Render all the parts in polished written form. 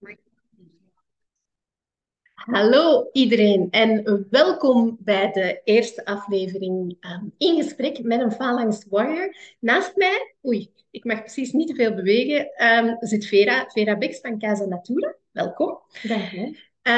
Hallo iedereen en welkom bij de eerste aflevering in gesprek met een Phalanx Warrior. Naast mij, oei, ik mag precies niet te veel bewegen, zit Vera Beks van Casa Natura. Welkom. Dank je.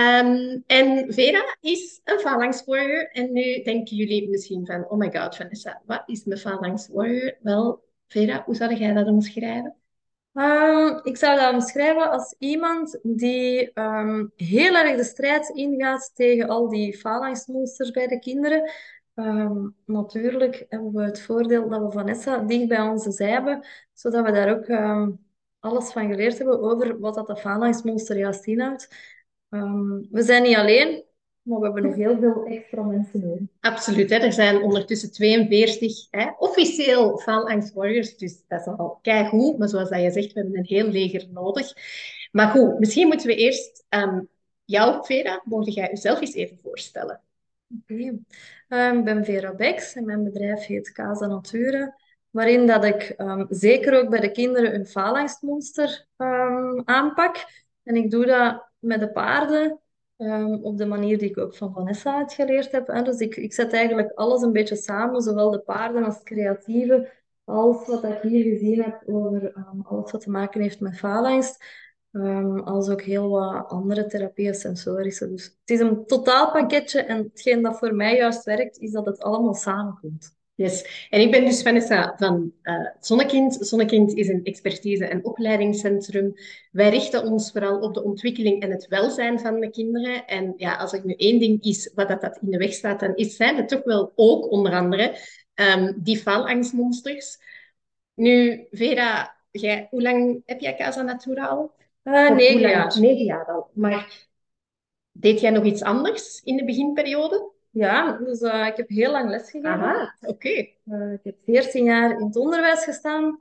En Vera is een Phalanx Warrior en nu denken jullie misschien van, oh my god, Vanessa, wat is een Phalanx Warrior? Wel, Vera, hoe zou jij dat omschrijven? Ik zou dat omschrijven als iemand die heel erg de strijd ingaat tegen al die phalanxmonsters bij de kinderen. Natuurlijk hebben we het voordeel dat we Vanessa dicht bij onze zij hebben, zodat we daar ook alles van geleerd hebben over wat dat de phalanxmonster juist inhoudt. We zijn niet alleen, maar we hebben nog heel veel extra mensen nodig. Absoluut, hè. Er zijn ondertussen 42 officieel Phalanx Warriors, dus dat is al keigoed. Maar zoals dat je zegt, we hebben een heel leger nodig. Maar goed, misschien moeten we eerst jou, Vera, mocht jij jezelf eens even voorstellen? Oké. Ik ben Vera Beks en mijn bedrijf heet Casa Natura, waarin dat ik zeker ook bij de kinderen een phalanxmonster aanpak. En ik doe dat met de paarden op de manier die ik ook van Vanessa uitgeleerd heb. Hè. Dus ik zet eigenlijk alles een beetje samen, zowel de paarden als het creatieve, als wat ik hier gezien heb over alles wat te maken heeft met phalanx. Als ook heel wat andere therapieën, sensorische. Dus het is een totaalpakketje en hetgeen dat voor mij juist werkt, is dat het allemaal samenkomt. Yes. En ik ben dus Vanessa van Zonnekind. Zonnekind is een expertise- en opleidingscentrum. Wij richten ons vooral op de ontwikkeling en het welzijn van de kinderen. En ja, als er nu één ding is wat dat in de weg staat, dan zijn het toch wel ook onder andere die faalangstmonsters. Nu, Vera, hoe lang heb jij Casa Natura al? Of hoe 9 jaar. lang? 9 jaar al. Maar deed jij nog iets anders in de beginperiode? Ja, dus ik heb heel lang lesgegeven. Aha, oké. Ik heb 14 jaar in het onderwijs gestaan,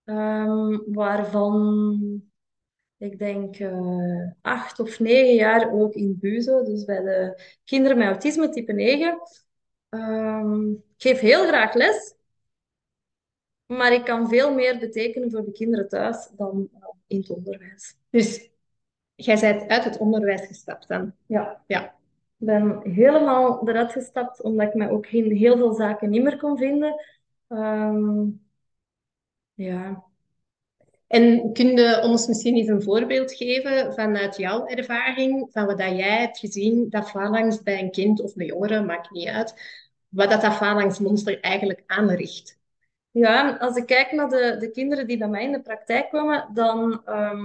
waarvan ik denk 8 of 9 jaar ook in BUZO, dus bij de kinderen met autisme type 9. Ik geef heel graag les, maar ik kan veel meer betekenen voor de kinderen thuis dan in het onderwijs. Dus jij bent uit het onderwijs gestapt dan? Ja, Ja. ik ben helemaal eruit gestapt omdat ik mij ook in heel veel zaken niet meer kon vinden. Ehm, ja. En kun je ons misschien eens een voorbeeld geven vanuit jouw ervaring, van wat dat jij hebt gezien, dat phalanx bij een kind of een jongere, maakt niet uit, wat dat phalanxmonster eigenlijk aanricht? Ja, als ik kijk naar de kinderen die bij mij in de praktijk komen, dan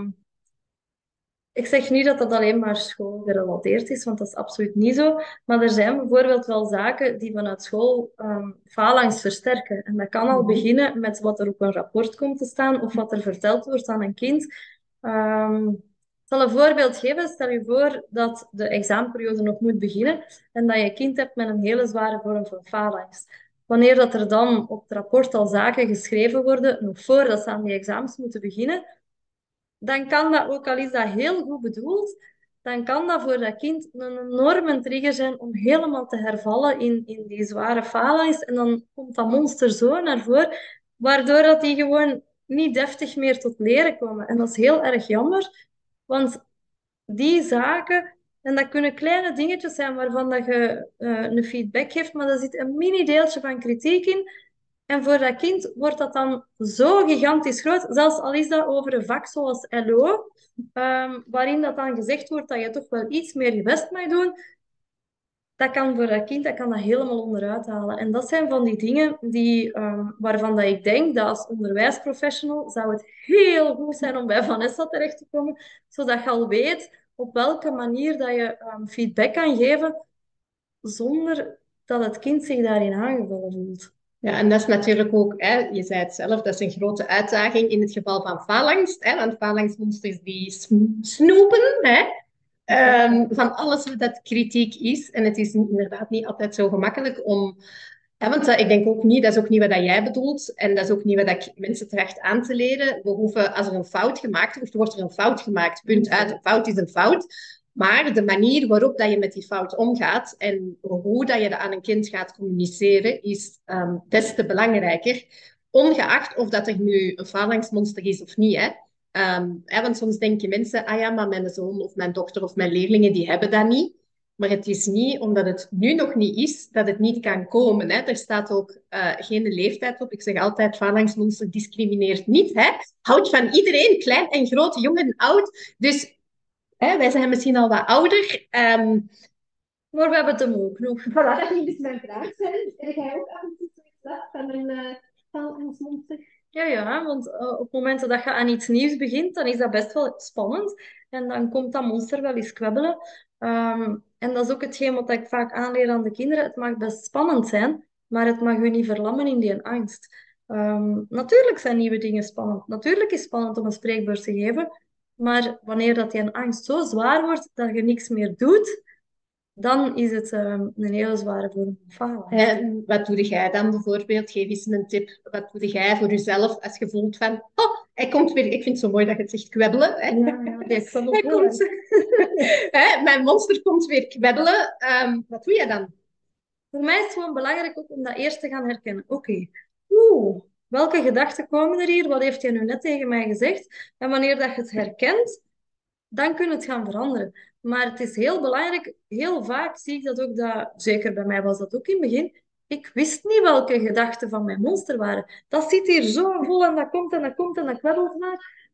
ik zeg niet dat dat alleen maar schoolgerelateerd is, want dat is absoluut niet zo. Maar er zijn bijvoorbeeld wel zaken die vanuit school phalanx versterken. En dat kan al Mhm. beginnen met wat er op een rapport komt te staan of wat er verteld wordt aan een kind. Ik zal een voorbeeld geven. Stel je voor dat de examenperiode nog moet beginnen en dat je een kind hebt met een hele zware vorm van phalanx. Wanneer dat er dan op het rapport al zaken geschreven worden, nog voordat ze aan die examens moeten beginnen, dan kan dat, ook al is dat heel goed bedoeld, dan kan dat voor dat kind een enorme trigger zijn om helemaal te hervallen in die zware phalanx. En dan komt dat monster zo naar voren, waardoor dat die gewoon niet deftig meer tot leren komen. En dat is heel erg jammer, want die zaken, en dat kunnen kleine dingetjes zijn waarvan dat je een feedback geeft, maar er zit een mini deeltje van kritiek in. En voor dat kind wordt dat dan zo gigantisch groot, zelfs al is dat over een vak zoals LO, waarin dat dan gezegd wordt dat je toch wel iets meer je best mag doen, dat kan voor dat kind dat kan dat helemaal onderuit halen. En dat zijn van die dingen die, waarvan dat ik denk dat als onderwijsprofessional zou het heel goed zijn om bij Vanessa terecht te komen, zodat je al weet op welke manier dat je feedback kan geven zonder dat het kind zich daarin aangevallen voelt. Ja, en dat is natuurlijk ook, hè, je zei het zelf, dat is een grote uitdaging in het geval van phalanx. Hè, want phalanxmonsters die snoepen, hè, van alles wat dat kritiek is. En het is inderdaad niet altijd zo gemakkelijk om... Ja, want ik denk ook niet, dat is ook niet wat dat jij bedoelt. En dat is ook niet wat ik mensen tracht aan te leren. We hoeven, als er een fout gemaakt wordt, wordt er een fout gemaakt. Punt uit. Een fout is een fout. Maar de manier waarop dat je met die fout omgaat en hoe dat je dat aan een kind gaat communiceren, is des te belangrijker. Ongeacht of dat er nu een phalanxmonster is of niet. Hè. Want soms denken mensen, ah ja, maar mijn zoon of mijn dochter of mijn leerlingen, die hebben dat niet. Maar het is niet omdat het nu nog niet is, dat het niet kan komen. Hè. Er staat ook geen leeftijd op. Ik zeg altijd, Phalanxmonster discrimineert niet. Hè. Houdt van iedereen, klein en groot, jong en oud. Dus wij zijn misschien al wat ouder. Maar we hebben het hem ook nog. Voilà, dat ging dus mijn vraag zijn. Heb jij ook af en toe zoiets last van een Phalanxmonster? Ja, want op het moment dat je aan iets nieuws begint, dan is dat best wel spannend. En dan komt dat monster wel eens kwebbelen. En dat is ook hetgeen wat ik vaak aanleer aan de kinderen. Het mag best spannend zijn, maar het mag u niet verlammen in die angst. Natuurlijk zijn nieuwe dingen spannend. Natuurlijk is het spannend om een spreekbeurt te geven. Maar wanneer dat die angst zo zwaar wordt dat je niks meer doet, dan is het een hele zware vorm van falen. En wat doe jij dan bijvoorbeeld? Geef eens een tip. Wat doe jij voor jezelf als je voelt van... Oh, hij komt weer... Ik vind het zo mooi dat je het zegt kwebbelen. Hè? Ja, die Hij komt... Mijn monster komt weer kwebbelen. Wat doe jij dan? Voor mij is het gewoon belangrijk ook om dat eerst te gaan herkennen. Oké, welke gedachten komen er hier? Wat heeft hij nu net tegen mij gezegd? En wanneer dat je het herkent, dan kun je het gaan veranderen. Maar het is heel belangrijk, heel vaak zie ik dat ook, zeker bij mij was dat ook in het begin, ik wist niet welke gedachten van mijn monster waren. Dat zit hier zo vol en dat komt en dat komt en dat kwebbelt maar.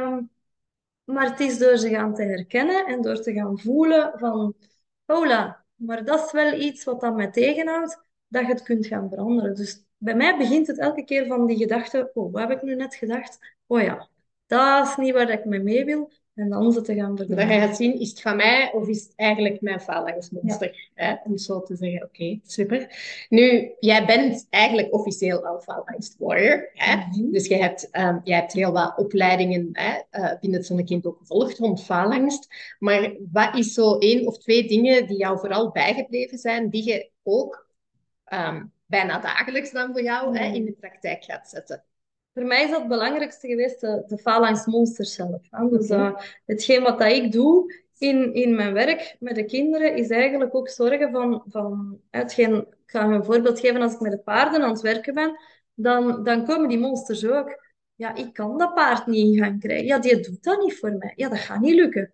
Maar het is door ze gaan te herkennen en door te gaan voelen van, hola, maar dat is wel iets wat dat mij tegenhoudt, dat je het kunt gaan veranderen. Dus bij mij begint het elke keer van die gedachte, oh, wat heb ik nu net gedacht? Oh ja, dat is niet waar ik mee wil. En dan ze te gaan Dat verdragen. je gaat zien, is het van mij of is het eigenlijk mijn phalanxmonster? Ja. Om zo te zeggen, oké, super. Nu, jij bent eigenlijk officieel al phalanx warrior. Dus jij hebt heel wat opleidingen binnen het Zonnekind ook gevolgd rond phalanx. Maar wat is zo één of twee dingen die jou vooral bijgebleven zijn, die je ook bijna dagelijks dan voor jou in de praktijk gaat zetten? Voor mij is dat het belangrijkste geweest, de phalanx monster zelf. Dus hetgeen wat dat ik doe in mijn werk met de kinderen, is eigenlijk ook zorgen van ik ga je een voorbeeld geven, als ik met de paarden aan het werken ben, dan komen die monsters ook. Ja, ik kan dat paard niet in gang krijgen. Ja, die doet dat niet voor mij. Ja, dat gaat niet lukken.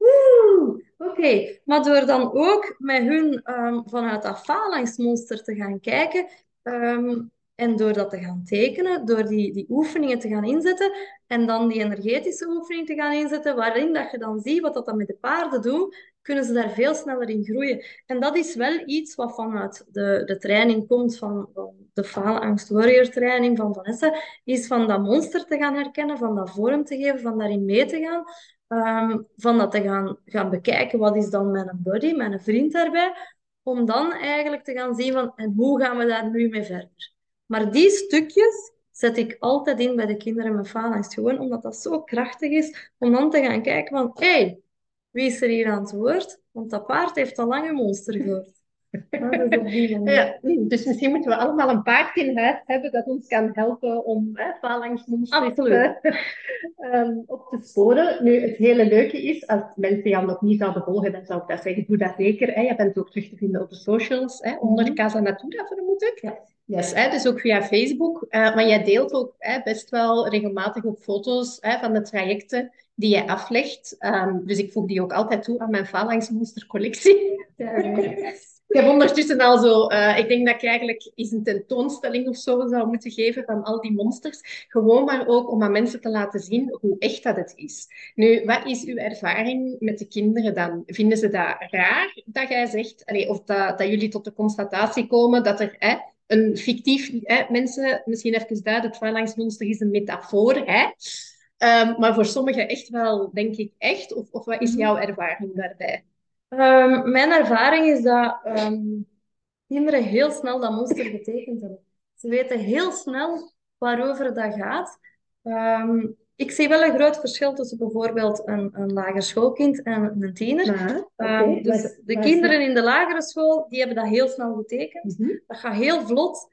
Oké. Maar door dan ook met hun vanuit dat phalanxmonster te gaan kijken, en door dat te gaan tekenen, door die oefeningen te gaan inzetten en dan die energetische oefening te gaan inzetten, waarin dat je dan ziet wat dat met de paarden doet, kunnen ze daar veel sneller in groeien. En dat is wel iets wat vanuit de training komt, van de Phalanx Warrior training van Vanessa, is van dat monster te gaan herkennen, van dat vorm te geven, van daarin mee te gaan, van dat te gaan bekijken, wat is dan mijn buddy, mijn vriend daarbij, om dan eigenlijk te gaan zien van, en hoe gaan we daar nu mee verder? Maar die stukjes zet ik altijd in bij de kinderen met phalanx. Gewoon omdat dat zo krachtig is om dan te gaan kijken van, hé, wie is er hier aan het woord? Want dat paard heeft al lang een monster gehoord. Dus op die manier. Ja, dus misschien moeten we allemaal een paard in huis hebben dat ons kan helpen om phalanxmonsters op te sporen. Nu, het hele leuke is, als mensen jou nog niet zouden volgen, dan zou ik dat zeggen, doe dat zeker. Je bent ook terug te vinden op de socials, onder Casa Natura, vermoed ik. Ja. Yes, dus ook via Facebook. Maar jij deelt ook best wel regelmatig ook foto's van de trajecten die jij aflegt. Dus ik voeg die ook altijd toe aan mijn phalanxmonster collectie. Ik heb ondertussen al zo... ik denk dat ik eigenlijk eens een tentoonstelling of zo zou moeten geven van al die monsters. Gewoon maar ook om aan mensen te laten zien hoe echt dat het is. Nu, wat is uw ervaring met de kinderen dan? Vinden ze dat raar dat jij zegt... of dat jullie tot de constatatie komen dat er... een fictief... mensen, misschien even duiden, het phalanxmonster is een metafoor, maar voor sommigen echt wel, denk ik, echt. Of wat is jouw ervaring daarbij? Mijn ervaring is dat kinderen heel snel dat monster getekend hebben. Ze weten heel snel waarover dat gaat. Ik zie wel een groot verschil tussen bijvoorbeeld een lager schoolkind en een tiener. Dus de kinderen in de lagere school, die hebben dat heel snel getekend. Dat gaat heel vlot.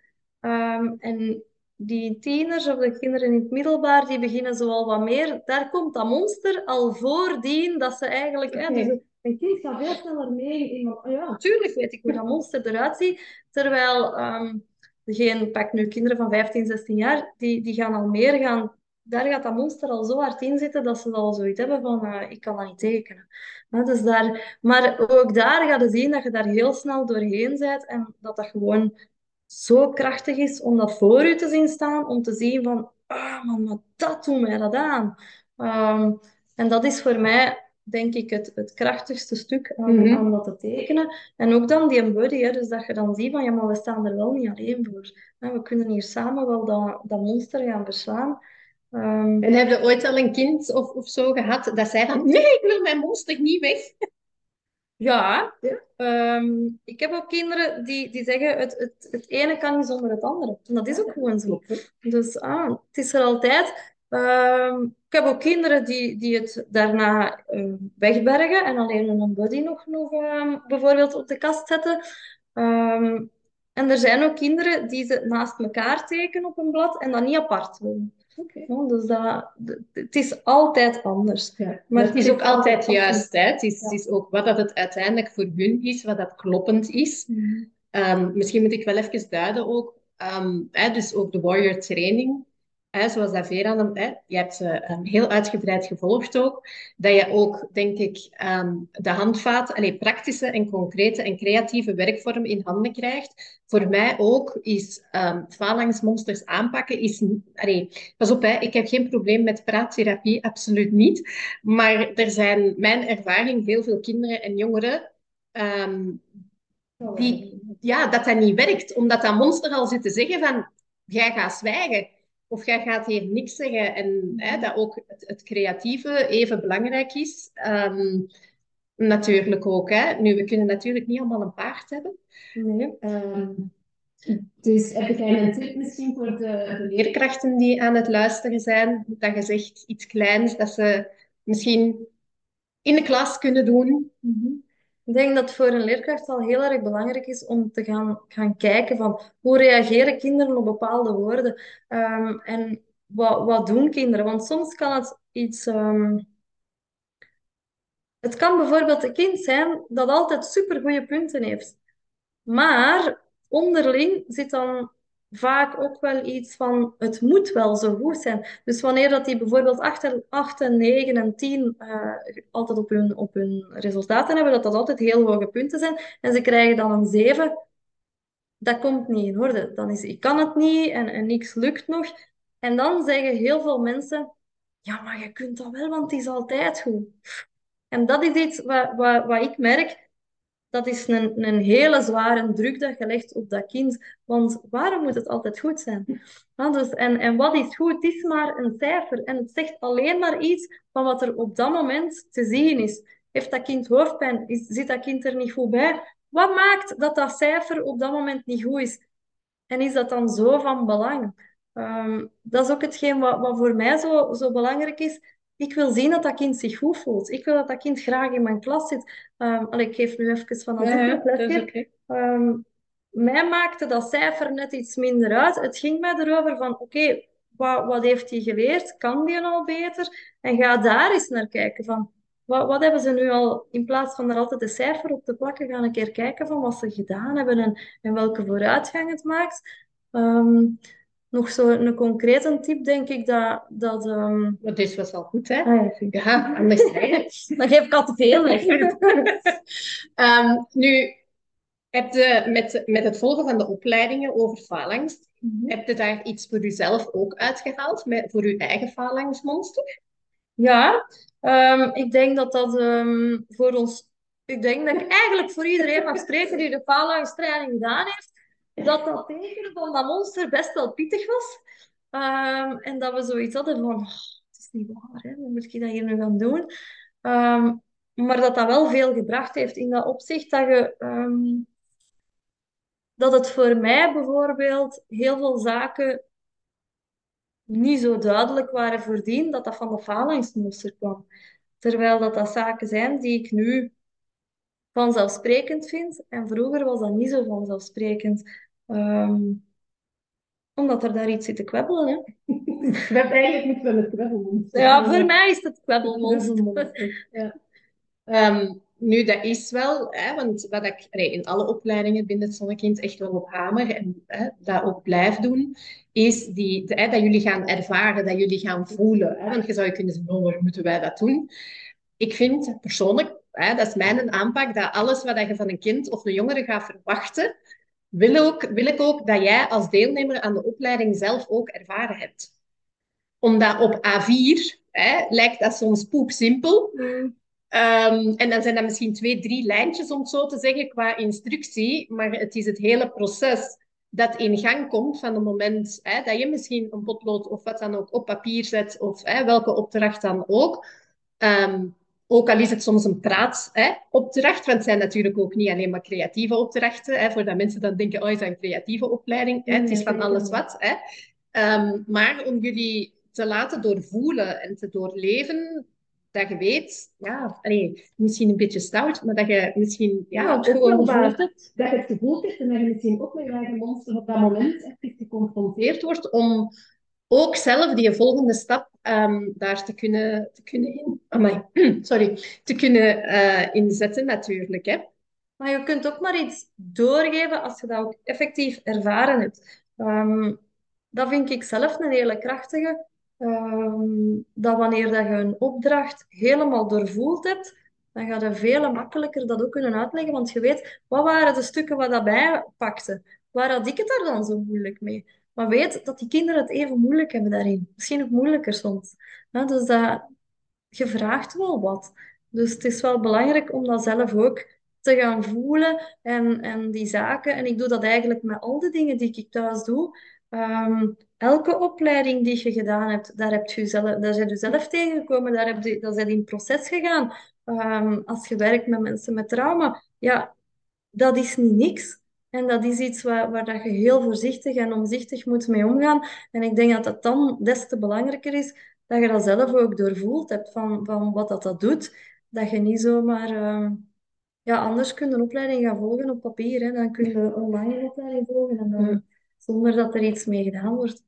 En die tieners of de kinderen in het middelbaar, die beginnen zo al wat meer. Daar komt dat monster al voordien dat ze eigenlijk... Dus een kind gaat veel sneller mee in... Ja, natuurlijk weet ik hoe dat monster eruit ziet. Terwijl... pak nu kinderen van 15, 16 jaar, die gaan al meer gaan daar gaat dat monster al zo hard in zitten dat ze al zoiets hebben van, ik kan dat niet tekenen. Dus daar, maar ook daar ga je zien dat je daar heel snel doorheen bent en dat dat gewoon zo krachtig is om dat voor je te zien staan, om te zien van, ah man, maar dat doet mij dat aan. Ehm, en dat is voor mij, denk ik, het krachtigste stuk aan dat te tekenen. En ook dan die body, hè, dus dat je dan ziet van, ja, maar we staan er wel niet alleen voor. Hè, we kunnen hier samen wel dat monster gaan verslaan. En heb je ooit al een kind of zo gehad dat zei van, nee, ik wil mijn monster niet weg? Ja, Ja. ik heb ook kinderen die zeggen het ene kan niet zonder het andere. En dat is ook gewoon zo. Klopt. Dus het is er altijd. Ik heb ook kinderen die het daarna wegbergen en alleen een body nog bijvoorbeeld op de kast zetten. Ehm, en er zijn ook kinderen die ze naast elkaar tekenen op een blad en dat niet apart willen. Oké. Ja, dus het is altijd anders. Ja. Maar Het is ook altijd absoluut. juist. Hè? Het Ja. is ook wat dat het uiteindelijk voor hun is, wat dat kloppend is. Mhm. Misschien moet ik wel even duiden ook. Dus ook de warrior training. Zoals dat Vera, je hebt ze heel uitgebreid gevolgd ook. Dat je ook, denk ik, de handvaten, praktische en concrete en creatieve werkvorm in handen krijgt. Voor mij ook is phalanxmonsters aanpakken. Pas op, ik heb geen probleem met praattherapie, absoluut niet. Maar er zijn, mijn ervaring, heel veel kinderen en jongeren dat niet werkt. Omdat dat monster al zit te zeggen van, jij gaat zwijgen. Of jij gaat hier niks zeggen. En dat ook het creatieve even belangrijk is. Natuurlijk ook. Hè. Nu, we kunnen natuurlijk niet allemaal een paard hebben. Nee. Dus heb jij een tip misschien voor de leerkrachten die aan het luisteren zijn? Dat je zegt iets kleins dat ze misschien in de klas kunnen doen. Ik denk dat het voor een leerkracht al heel erg belangrijk is om te gaan kijken van hoe reageren kinderen op bepaalde woorden. En wat doen kinderen? Want soms kan het iets... het kan bijvoorbeeld een kind zijn dat altijd supergoeie punten heeft. Maar onderling zit dan vaak ook wel iets van het moet wel zo goed zijn. Dus wanneer dat die bijvoorbeeld 8 en 9 en 10 altijd op hun resultaten hebben, dat dat altijd heel hoge punten zijn, en ze krijgen dan een 7, dat komt niet in orde. Dan is ik kan het niet en niks lukt nog. En dan zeggen heel veel mensen, ja, maar je kunt dat wel, want het is altijd goed. En dat is iets wat ik merk, dat is een hele zware druk dat je legt op dat kind. Want waarom moet het altijd goed zijn? Ja, dus, en wat is goed? Het is maar een cijfer. En het zegt alleen maar iets van wat er op dat moment te zien is. Heeft dat kind hoofdpijn? Zit dat kind er niet goed bij? Wat maakt dat dat cijfer op dat moment niet goed is? En is dat dan zo van belang? Dat is ook hetgeen wat voor mij zo belangrijk is. Ik wil zien dat dat kind zich goed voelt. Ik wil dat dat kind graag in mijn klas zit. Ik geef nu even van dat Ja, dat is lesje. oké. Mij maakte dat cijfer net iets minder uit. Het ging mij erover van, oké, wat heeft hij geleerd? Kan die al beter? En ga daar eens naar kijken van, wat hebben ze nu al, in plaats van er altijd een cijfer op te plakken, gaan een keer kijken van wat ze gedaan hebben en welke vooruitgang het maakt. Nog zo een concrete tip, denk ik, dat Maar dit was al goed, hè? ja, vind ik. Ja, anders zeg je. Dan geef ik al te veel weg. Nu, heb je met het volgen van de opleidingen over faalangst, heb je daar iets voor jezelf ook uitgehaald, voor je eigen faalangstmonster? Ja, ik denk dat voor ons... Ik denk dat ik eigenlijk voor iedereen mag spreken die de phalanxtraining gedaan heeft, dat tekenen van dat monster best wel pittig was. En dat we zoiets hadden van, "Oh, het is niet waar, hè? Hoe moet ik dat hier nu gaan doen?" Ehm, maar dat wel veel gebracht heeft in dat opzicht dat het voor mij bijvoorbeeld heel veel zaken niet zo duidelijk waren voordien dat dat van de phalanxmonster kwam. Terwijl dat zaken zijn die ik nu vanzelfsprekend vind. En vroeger was dat niet zo vanzelfsprekend. Omdat er daar iets zit te kwebbelen. Hè. We hebben eigenlijk niet wel het kwebbelmonster. Ja, voor mij is het kwebbelmonster. Ja. Nu, dat is wel, hè, want wat ik in alle opleidingen binnen het Zonnekind echt wel op hamer en dat ook blijf doen, is dat jullie gaan ervaren, dat jullie gaan voelen. Hè, want je zou je kunnen zeggen, oh, waarom moeten wij dat doen? Ik vind persoonlijk, dat is mijn aanpak, dat alles wat je van een kind of een jongere gaat verwachten, wil ik ook dat jij als deelnemer aan de opleiding zelf ook ervaren hebt. Omdat op A4 lijkt dat soms poepsimpel. En dan zijn dat misschien 2, 3 lijntjes, om het zo te zeggen, qua instructie. Maar het is het hele proces dat in gang komt van het moment dat je misschien een potlood of wat dan ook op papier zet, of welke opdracht dan ook. Ehm, ook al is het soms een praatopdracht, want het zijn natuurlijk ook niet alleen maar creatieve opdrachten, voordat mensen dan denken, oh, is dat een creatieve opleiding? Het is van alles wat. Maar om jullie te laten doorvoelen en te doorleven, dat je weet, ja, misschien een beetje stout, maar dat je misschien Ja, het ook gewoon wel gevoeld hebt. dat je het gevoeld hebt en dat je misschien ook met je eigen monster op dat moment echt geconfronteerd wordt om ook zelf die volgende stap daar te kunnen in, amai, sorry, te kunnen inzetten natuurlijk. Hè. Maar je kunt ook maar iets doorgeven als je dat ook effectief ervaren hebt. Dat vind ik zelf een hele krachtige. Dat wanneer dat je een opdracht helemaal doorvoeld hebt, dan ga je veel makkelijker dat ook kunnen uitleggen. Want je weet, wat waren de stukken wat daarbij pakte? Waar had ik het daar dan zo moeilijk mee? Maar weet dat die kinderen het even moeilijk hebben daarin. Misschien ook moeilijker soms. Ja, dus je vraagt wel wat. Dus het is wel belangrijk om dat zelf ook te gaan voelen en die zaken. En ik doe dat eigenlijk met al de dingen die ik thuis doe. Elke opleiding die je gedaan hebt, daar zijn je zelf tegengekomen, daar zijn je in proces gegaan. Als je werkt met mensen met trauma, ja, dat is niet niks. En dat is iets waar dat je heel voorzichtig en omzichtig moet mee omgaan. En ik denk dat het dan des te belangrijker is dat je dat zelf ook doorvoeld hebt van wat dat doet. Dat je niet zomaar... ja, anders kun je een opleiding gaan volgen op papier. Hè. Dan kun je online een opleiding volgen en dan, zonder dat er iets mee gedaan wordt.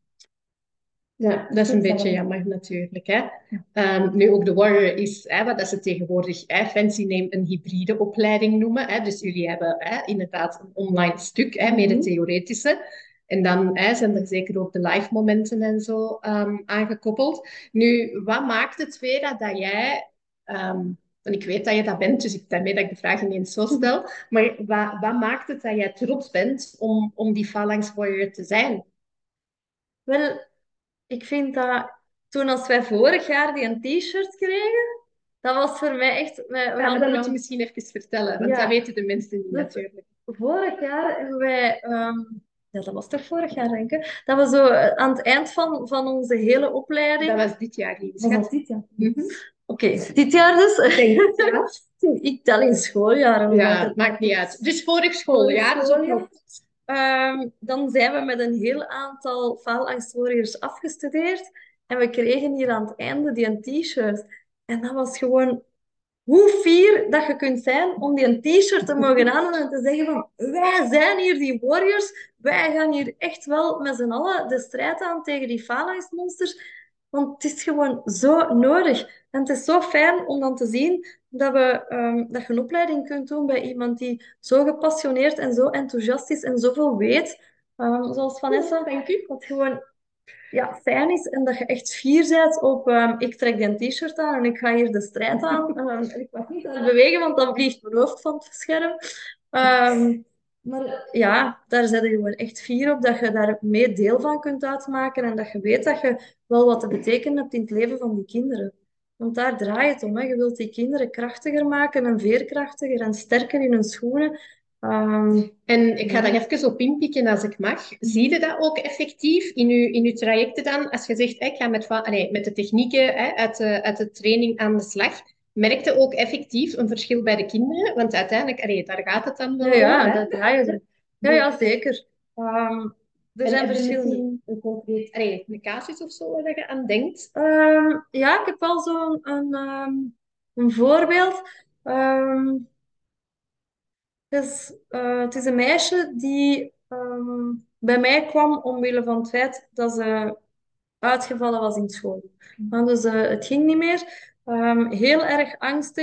Ja, dat is een beetje jammer natuurlijk. Hè. Nu ook de Warrior is, wat dat ze tegenwoordig fancy name een hybride opleiding noemen. Hè. Dus jullie hebben inderdaad een online stuk, met het theoretische. En dan zijn er zeker ook de live momenten en zo aangekoppeld. Nu, wat maakt het, Vera, dat jij... en ik weet dat je dat bent, dus daarmee dat ik de vraag ineens zo stel. Maar wat maakt het dat jij trots bent om die Phalanx Warrior te zijn? Wel, ik vind dat toen als wij vorig jaar die een t-shirt kregen, dat was voor mij echt... Ja, maar dat moet je misschien even vertellen, want dat weten de mensen niet Dus natuurlijk. vorig jaar hebben wij... ja, dat was toch vorig jaar, denk ik. Dat we zo aan het eind van onze hele opleiding... Dat was dit jaar, lieve Was schat. dat dit jaar? Mhm. Oké, dit jaar dus. Ja. Ik tel in schooljaren. Ja, maakt niet uit. Dus vorig schooljaar, zo klopt. Dan zijn we met een heel aantal faalangstwarriors afgestudeerd. En we kregen hier aan het einde die een t-shirt. En dat was gewoon hoe fier dat je kunt zijn om die een t-shirt te mogen aandoen en te zeggen van wij zijn hier die warriors. Wij gaan hier echt wel met z'n allen de strijd aan tegen die phalanxmonsters. Want het is gewoon zo nodig. En het is zo fijn om dan te zien dat je een opleiding kunt doen bij iemand die zo gepassioneerd en zo enthousiast is en zoveel weet. Zoals Vanessa. Dank u. Dat gewoon fijn is en dat je echt fier bent op ik trek die t-shirt aan en ik ga hier de strijd aan. Ik mag niet aan het bewegen, want dan vliegt mijn hoofd van het scherm. Maar ja, daar zet je gewoon echt fier op dat je daar mee deel van kunt uitmaken en dat je weet dat je wel wat te betekenen hebt in het leven van die kinderen. Want daar draait het om. Hè. Je wilt die kinderen krachtiger maken en veerkrachtiger en sterker in hun schoenen. En ik ga daar even op inpikken als ik mag. Zie je dat ook effectief in uw trajecten dan? Als je zegt, ik ga met de technieken uit de training aan de slag. Merk je ook effectief een verschil bij de kinderen? Want uiteindelijk, daar gaat het dan wel om. Ja, dat draait het. Ja, zeker. Er zijn En verschillende... een concreet, een casus of zo waar je aan denkt? Ja, ik heb wel zo'n een voorbeeld. Het is een meisje die bij mij kwam omwille van het feit dat ze uitgevallen was in school. Dus het ging niet meer. Heel erg angstig.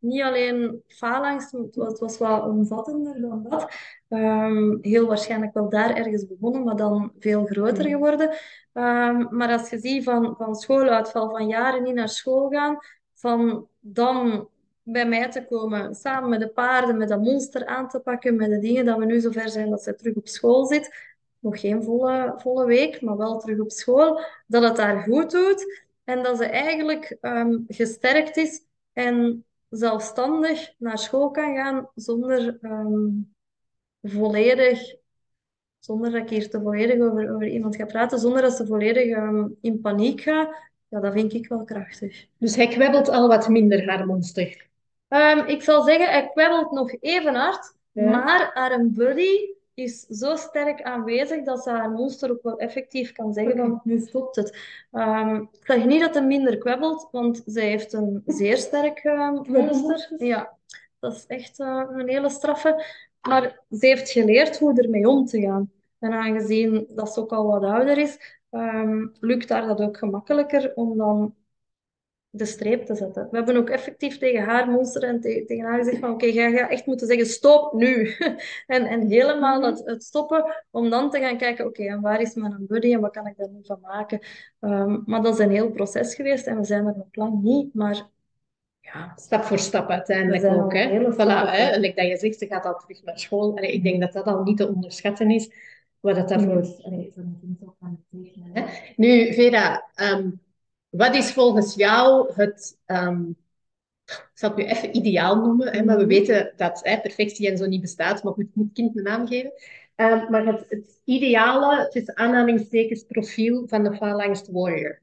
niet alleen faalangst, het was wat omvattender dan dat. Heel waarschijnlijk wel daar ergens begonnen, maar dan veel groter geworden. Maar als je ziet van schooluitval, van jaren niet naar school gaan, van dan bij mij te komen, samen met de paarden, met dat monster aan te pakken, met de dingen dat we nu zover zijn dat ze terug op school zit. Nog geen volle week, maar wel terug op school. Dat het haar goed doet en dat ze eigenlijk gesterkt is en zelfstandig naar school kan gaan zonder volledig, zonder dat ik hier te volledig over iemand ga praten, zonder dat ze volledig in paniek gaat. Ja, dat vind ik wel krachtig. Dus hij kwebbelt al wat minder, haar monster. Ik zal zeggen, hij kwebbelt nog even hard, Ja. maar haar buddy is zo sterk aanwezig dat ze haar monster ook wel effectief kan zeggen van nu stopt het. Ik zeg niet dat hij minder kwebbelt, want zij heeft een zeer sterk monster. Ja, dat is echt een hele straffe. Maar ze heeft geleerd hoe ermee om te gaan. En aangezien dat ze ook al wat ouder is, lukt haar dat ook gemakkelijker om dan de streep te zetten. We hebben ook effectief tegen haar monster en tegen haar gezegd van oké, jij gaat echt moeten zeggen stop nu. en helemaal het stoppen om dan te gaan kijken oké, en waar is mijn buddy en wat kan ik daar nu van maken? Maar dat is een heel proces geweest en we zijn er nog lang niet, maar ja, Stap voor stap uiteindelijk we zijn ook. al Hè. hele Voilà, stappen hè. ver. Like dat je zegt, ze gaat al terug naar school. Allee, ik denk dat dat al niet te onderschatten is. Wat dat daarvoor voor een kind ook kan betekenen. Hè. Nu, Vera, wat is volgens jou het, ik zal het nu even ideaal noemen, hè, maar we weten dat perfectie en zo niet bestaat, maar goed, ik moet het kind een naam geven. Maar het ideale, tussen aanhalingstekens, profiel van de Phalanx Warrior.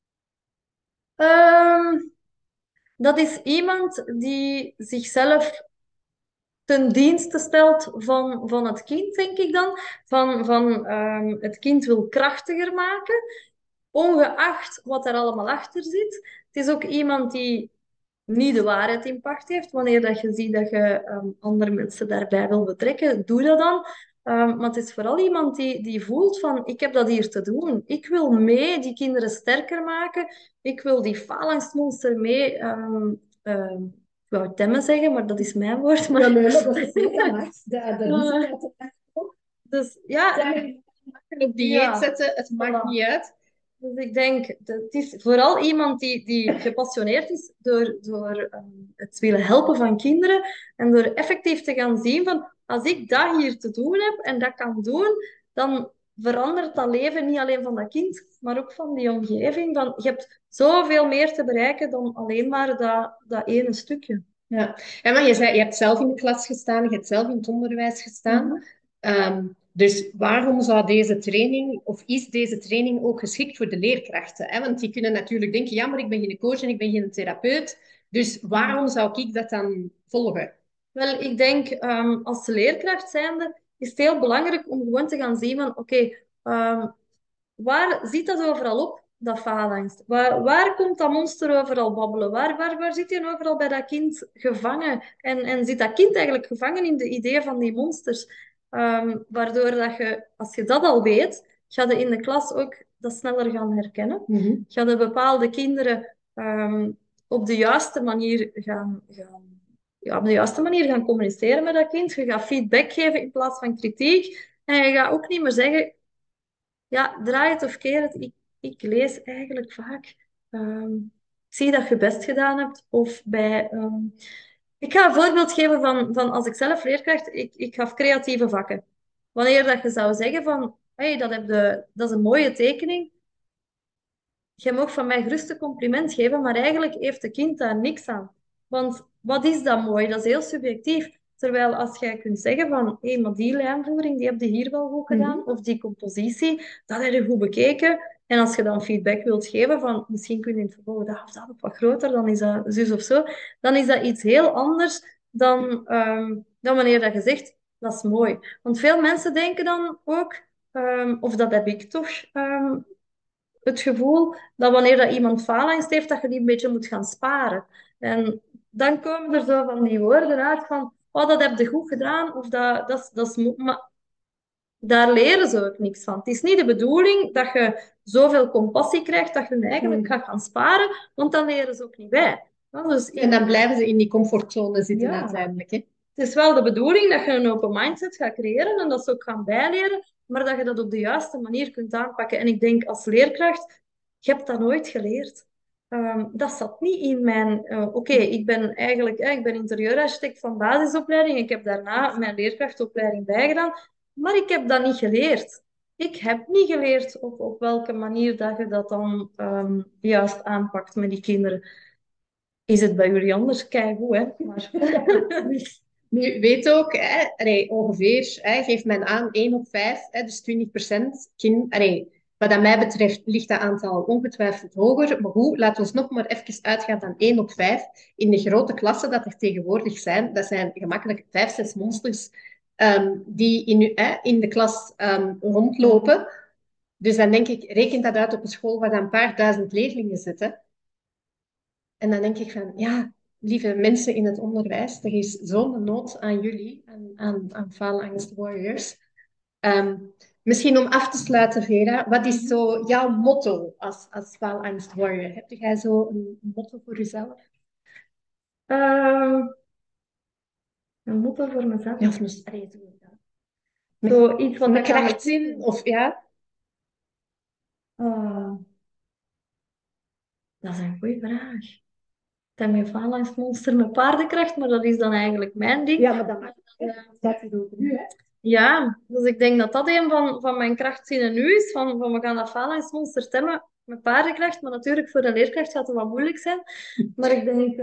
Ehm, dat is iemand die zichzelf ten dienste stelt van het kind, denk ik dan. Het kind wil krachtiger maken, ongeacht wat er allemaal achter zit. Het is ook iemand die niet de waarheid in pacht heeft. Wanneer dat je ziet dat je andere mensen daarbij wil betrekken, doe dat dan. Maar het is vooral iemand die voelt van, ik heb dat hier te doen. Ik wil mee die kinderen sterker maken. Ik wil die phalanxmonster mee... ik wou temmen zeggen, maar dat is mijn woord. Maar... Ja, nee, maar dat is zeker Max. Dus ja, op dieet ja, zetten, het maakt voilà. niet uit. Dus ik denk, het is vooral iemand die gepassioneerd is door het willen helpen van kinderen en door effectief te gaan zien van, als ik dat hier te doen heb en dat kan doen, dan verandert dat leven niet alleen van dat kind, maar ook van die omgeving. Van, je hebt zoveel meer te bereiken dan alleen maar dat ene stukje. Ja. En maar je zei, je hebt zelf in de klas gestaan, je hebt zelf in het onderwijs gestaan. Dus waarom zou deze training, of is deze training ook geschikt voor de leerkrachten? Hè? Want die kunnen natuurlijk denken, ja, maar ik ben geen coach en ik ben geen therapeut. Dus waarom zou ik dat dan volgen? Wel, ik denk, als leerkracht zijnde, is het heel belangrijk om gewoon te gaan zien van, oké, waar zit dat overal op, dat faalangst? Waar komt dat monster overal babbelen? Waar zit hij overal bij dat kind gevangen? En zit dat kind eigenlijk gevangen in de ideeën van die monsters? Waardoor dat je, als je dat al weet, ga je in de klas ook dat sneller gaan herkennen. Ga je bepaalde kinderen op de juiste manier op de juiste manier gaan communiceren met dat kind. Je gaat feedback geven in plaats van kritiek. En je gaat ook niet meer zeggen, ja, draai het of keer het. Ik lees eigenlijk vaak. Ik zie dat je best gedaan hebt. Of bij. Ik ga een voorbeeld geven van als ik zelf leerkracht. Ik gaf creatieve vakken. Wanneer dat je zou zeggen van. Hey, dat is een mooie tekening. Je mag van mij gerust een compliment geven, maar eigenlijk heeft het kind daar niks aan. Want wat is dat mooi? Dat is heel subjectief. Terwijl als jij kunt zeggen van, hé, maar die lijnvoering, die heb je hier wel goed gedaan. Of die compositie, dat heb je goed bekeken. En als je dan feedback wilt geven van, misschien kun je in het vervolg dat of dat of wat groter, dan is dat zus of zo. Dan is dat iets heel anders dan wanneer dat je zegt, dat is mooi. Want veel mensen denken dan ook, of dat heb ik toch het gevoel dat wanneer dat iemand faalangst heeft, dat je die een beetje moet gaan sparen. En dan komen er zo van die woorden uit van, oh, dat heb je goed gedaan, of dat is maar daar leren ze ook niks van. Het is niet de bedoeling dat je zoveel compassie krijgt dat je hun eigenlijk gaat gaan sparen, want dan leren ze ook niet bij. Ja, dus En dan blijven ze in die comfortzone zitten ja. uiteindelijk. Hè? Het is wel de bedoeling dat je een open mindset gaat creëren en dat ze ook gaan bijleren, maar dat je dat op de juiste manier kunt aanpakken. En ik denk als leerkracht, je hebt dat nooit geleerd. Dat zat niet in mijn... Oké, ik ben eigenlijk ik ben interieurarchitect van basisopleiding. Ik heb daarna mijn leerkrachtopleiding bijgedaan, maar ik heb dat niet geleerd. Ik heb niet geleerd op welke manier dat je dat dan juist aanpakt met die kinderen. Is het bij jullie anders? Keigoed, hè? Maar... Nu, weet ook, hè, ongeveer, geeft men aan 1 op 5, dus 20% wat dat mij betreft ligt dat aantal ongetwijfeld hoger. Maar hoe? Laten we ons nog maar even uitgaan van 1 op 5. In de grote klassen dat er tegenwoordig zijn, dat zijn gemakkelijk 5, 6 monsters die in de klas rondlopen. Dus dan denk ik, reken dat uit op een school waar dan een paar duizend leerlingen zitten. En dan denk ik van, ja, lieve mensen in het onderwijs, er is zo'n nood aan jullie, aan faalangst warriors. Misschien om af te sluiten, Vera, wat is zo jouw motto als faalangst warrior? Heb jij zo een motto voor jezelf? Ehm, een motto voor mezelf. Ja, of Zo iets wat een ik aan krachtzin, of ja? Ah, dat is een goede vraag. Ik heb mijn phalanxmonster met paardenkracht, maar dat is dan eigenlijk mijn ding. Ja, maar dat maakt het gaat het over u, hè? Ja, dus ik denk dat dat een van mijn krachtzinnen nu is. Van we gaan dat phalanxmonster temmen met paardenkracht. Maar natuurlijk voor een leerkracht gaat het wat moeilijk zijn. Maar ik denk,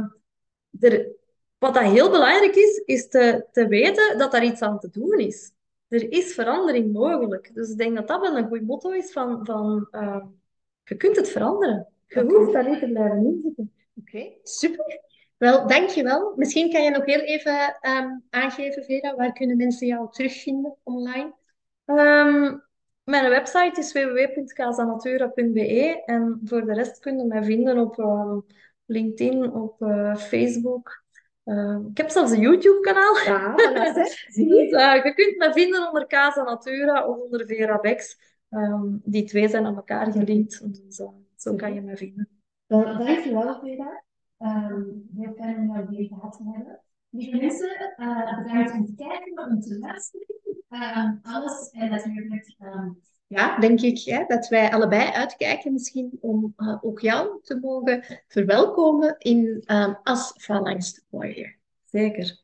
wat dat heel belangrijk is te weten dat daar iets aan te doen is. Er is verandering mogelijk. Dus ik denk dat dat wel een goed motto is van je kunt het veranderen. Je hoeft daar niet te blijven inzitten. Oké, super. Wel, dankjewel. Misschien kan je nog heel even aangeven, Vera, waar kunnen mensen jou terugvinden online? Mijn website is www.casanatura.be en voor de rest kun je mij vinden op LinkedIn, op Facebook. Ik heb zelfs een YouTube-kanaal. Ja, voilà, zeg. Dus, je kunt me vinden onder Casa Natura of onder Vera Bex. Die twee zijn aan elkaar gelinkt. Dus, zo kan je me vinden. Wel, dankjewel, Vera. Heel fijn om jou hier gehad te hebben. Lieve mensen, bedankt om te kijken, om te luisteren. Alles en natuurlijk, ja, denk ik dat wij allebei uitkijken misschien om ook jou te mogen verwelkomen in als Phalanx Warrior. Zeker.